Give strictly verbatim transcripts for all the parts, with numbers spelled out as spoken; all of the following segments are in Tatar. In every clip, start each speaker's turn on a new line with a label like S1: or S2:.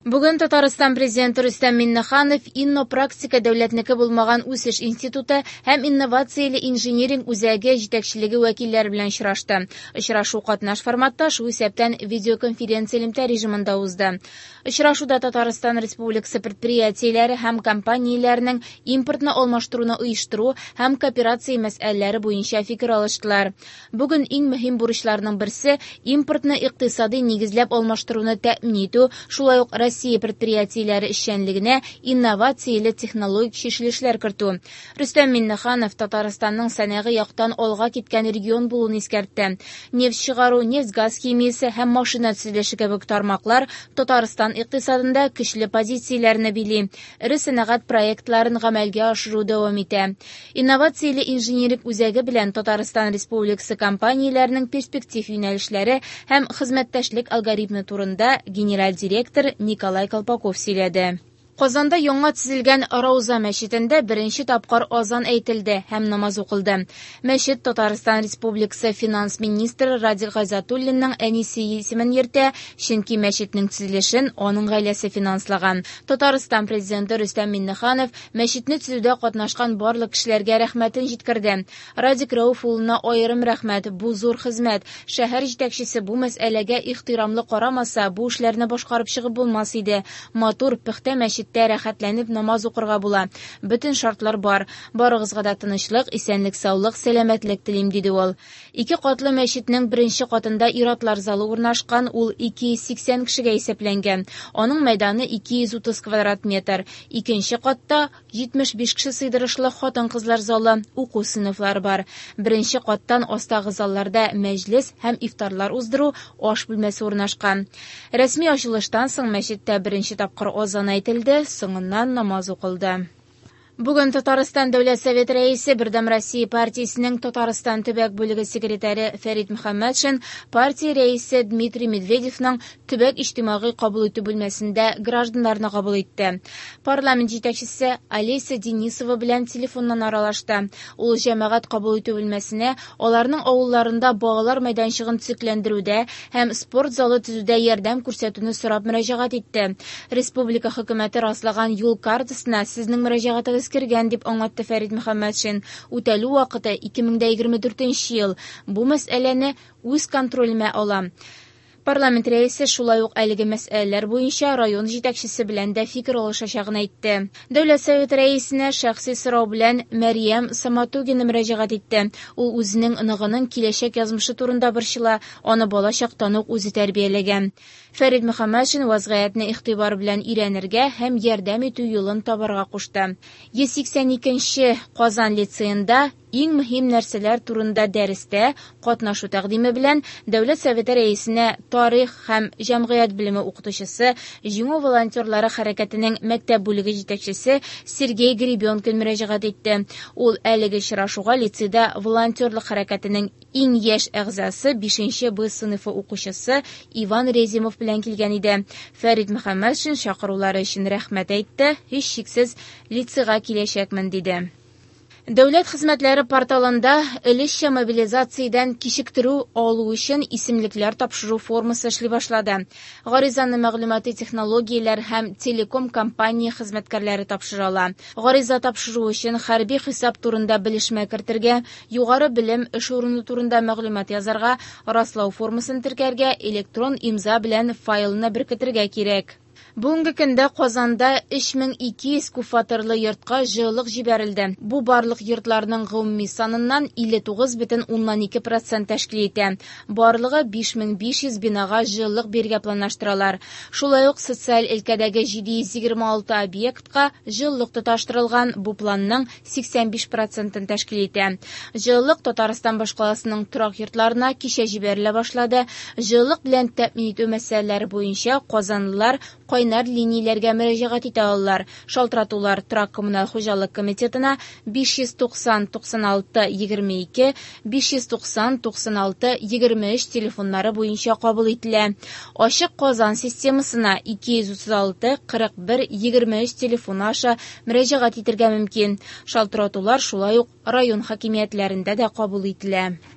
S1: Бүген Татарстан президенты Рөстәм Миннеханов Иннопрактика дәүләтнеке булмаган үсеш институты һәм инновацияле инжиниринг үзәге җитәкчелеге вәкилләре белән очрашты. Очрашу катнаш форматта шул исәптән видеоконференция элемтә режимында узды. Очрашуда Татарстан Республикасы предприятиеләре һәм компанияләренең импортны алмаштыруны оештыру һәм кооперация мәсьәләләре буенча фикер алыштылар. Бүген иң мөһим бурычларның берсе импортны икътисади нигезләп алмаштыруны тәэмин итү, шулай ук Россия предприятиеләре эшчәнлегенә инновацияле технологик чишелешләр кертү. Рөстәм Миннеханов Татарстанның сәнәгать яктан алга киткән регион булуын искәртте. Нефть чыгару, нефть-газ химиясе һәм машина төзелеше кебек тармаклар Татарстан икътисадында көчле позицияләрне били. Ире сәнәгать проектларын гамәлгә ашыру дәвам итә. Инновацияле инженерик үзәге белән Татарстан Республикасы компанияләренең перспектив юнәлешләре һәм хезмәттәшлек алгоритмы турында генераль директор Николай Колпаков сөйләде. Казанда яңа төзелгән Рауза мәчетендә беренче тапкыр азан әйтелде һәм намаз укылды. Мәчет Татарстан Республикасы финанс министры Радик Гайзатуллинның әнисе исемен йөртә, чөнки мәчетнең төзелешен аның гаиләсе финанслаган. Татарстан президенты Рөстәм Миннеханов мәчетне төзүдә катнашкан барлык кешеләргә рәхмәтен җиткерде. Радик Рауф улына аерым рәхмәт, бу зур хезмәт. Шәһәр җитәкчесе бу мәсьәләгә ихтирамлы карамаса, бу эшләрне башкарып чыгып булмас иде. Матур пөхтә мәчет рәхәтләнеп намаз укырга була. Бөтен шартлар бар. Барыгызга да тынычлык, исәнлек, саулык, сәламәтлек телим, диде ул. Ике катлы мәчетнең беренче катында ир-атлар залы урнашкан, ул ике йөз сиксән кешегә исәпләнгән. Аның мәйданы ике йөз утыз квадрат метр. Икенче катта җитмеш биш кеше сыйдырышлы хатын-кызлар залы, уку сыйныфлары бар. Беренче каттан астагы залларда мәҗлес һәм ифтарлар уздыру, аш бүлмәсе урнашкан. Рәсми ачылыштан соң мәчеттә беренче тапкыр азан әйтелде, соңыннан намаз укылды. Бүген Татарстан Дәүләт Совет рәисе Бердәм Россия партиясенең Татарстан төбәк бүлеге секретаре Фәрит Мөхәммәтшин партия рәисе Дмитрий Медведевның төбәк иҗтимагый кабул итү бүлмәсендә гражданнарны кабул итте. Парламент җитәкчесе Олеся Денисова белән телефоннан аралашты. Ул җәмәгать кабул итү бүлмәсенә аларның авылларында балалар мәйданчыгын төзекләндерүдә һәм спорт залы төзүдә ярдәм күрсәтүне сорап мөрәҗәгать итте. Республика хөкүмәте раслаган юл картасына сезнең мөрәҗәгатыгыз кергән, дип аңлатты Фәрит Мөхәммәтшин. Үтәлү вакыты ике мең егерме дүртенче ел. Бу мәсьәләне үз контролемә алам. Парламент рәисе шулай ук әлеге мәсьәләләр буенча район җитәкчесе белән дә фикер алышачагын әйтте. Дәүләт Совет рәисенә шәхси сорау белән Мәрьям Саматугина мөрәҗәгать итте. Ул үзенең ныгының киләчәк язмышы турында борчыла, аны бала чактан ук үзе тәрбияләгән. Фәрит Мөхәммәтшин вазгыятьне игътибар белән өйрәнергә һәм ярдәм итү юлын табарга кушты. йөз сиксән икенче Казан лицейында иң мөһим нәрсәләр турында дәрестә катнашу тәкъдиме белән Дәүләт Советы рәисенә тарих һәм җәмгыять белеме укытучысы, җиңү волонтерлары хәрәкәтенең мәктәп бүлеге җитәкчесе Сергей Гребенкин мөрәҗәгать итте. Ул әлеге очрашуга лицейда волонтерлык хәрәкәтенең иң яшь әгъзасы бишенче Б сыйныфы укучысы Иван Резимов белән килгән иде. Фәрит Мөхәммәтшин чакырулары өчен рәхмәт әйтте, һич шиксез лицейга киләчәкмен, диде. Дәүләт хезмәтләре порталында өлешчә мобилизациядән кичектерү алу өчен исемлекләр тапшыру формасы эшли башлады. Гаризаны мәгълүмати технологияләр һәм телеком компания хезмәткәрләре тапшырала. Гариза тапшыру өчен хәрби хисап турында белешмә кертергә, югары белем, эш урыны турында мәгълүмат язарга, раслау формасын теркәргә, электрон имза белән файлны беркетергә кирәк. Бүгенге көндә Казанда өч мең ике йөз күпфатирлы йортка җылылык җибәрелде. Бу барлык йортларның гомуми саныннан илле тугыз бөтен уннан ике процент тәшкил итә. Барлыгы биш мең биш йөз бинага җылылык биргә планлаштыралар. Шулай ук социаль өлкәдәге җиде йөз егерме алты объектка җылылык тоташтырылган. Бу планның сиксән биш процентын тәшкил итә. Җылылык Татарстан башкаласының торак йортларына кичә җибәрелә башлады. Җылылык белән тәэмин итү мәсьәләләре буенча казанлылар кайнар линияләргә мөрәҗәгать итә алалар. Шалтыратулар торак коммуналь хуҗалык комитетына биш йөз туксан туксан алты егерме ике, биш йөз туксан туксан алты егерме өч телефоннары буенча кабул ителә. Ачык Казан системасына ике йөз утыз алты кырык бер егерме өч телефоны аша мөрәҗәгать итәргә мөмкин. Шалтыратулар шулай ук район хакимиятләрендә дә кабул ителә.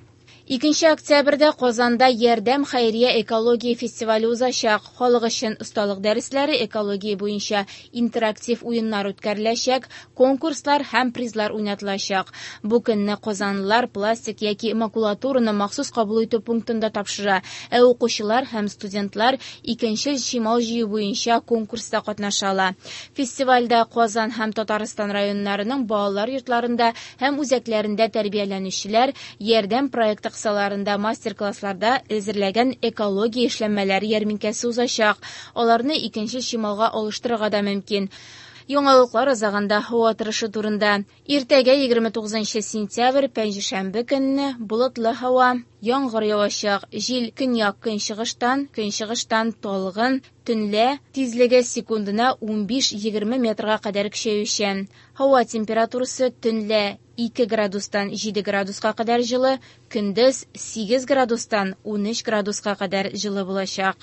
S1: икенче октябрьдә Казанда Ярдәм хәйрия экология фестивале узачак. Халык өчен осталык дәресләре, экология буенча интерактив уеннар үткәреләчәк, конкурслар һәм призлар уйнатылачак. Бу көнне казанлылар пластик яки макулатураны махсус кабул итү пунктында тапшыра, ә укучылар һәм студентлар икенче чимал җыю буенча конкурста катнашалар. Фестивальдә Казан һәм Татарстан районнарының балалар йортларында һәм үзәкләрендә тәрбияләнүчеләр Ярдәм проекты кысаларында мастер-классларда әзерләгән экология эшләнмәләре ярминкәсе узачак. Аларны икенче чималга алыштырырга да мөмкин. Яңалыклар азагында һава торышы турында. Иртәгә егерме тугызынчы сентябрь пәнҗешәмбе көнне болытлы һава, яңгыр явачак, җил көньяк-көнчыгыштан, көнчыгыштан талгын, төнлә тизлеге секундына унбиш егерме метрга кадәр көчәючән. Һава температурасы төнлә ике градустан җиде градуска кадәр җылы, көндез сигез градустан ун өч градуска кадәр җылы булачак.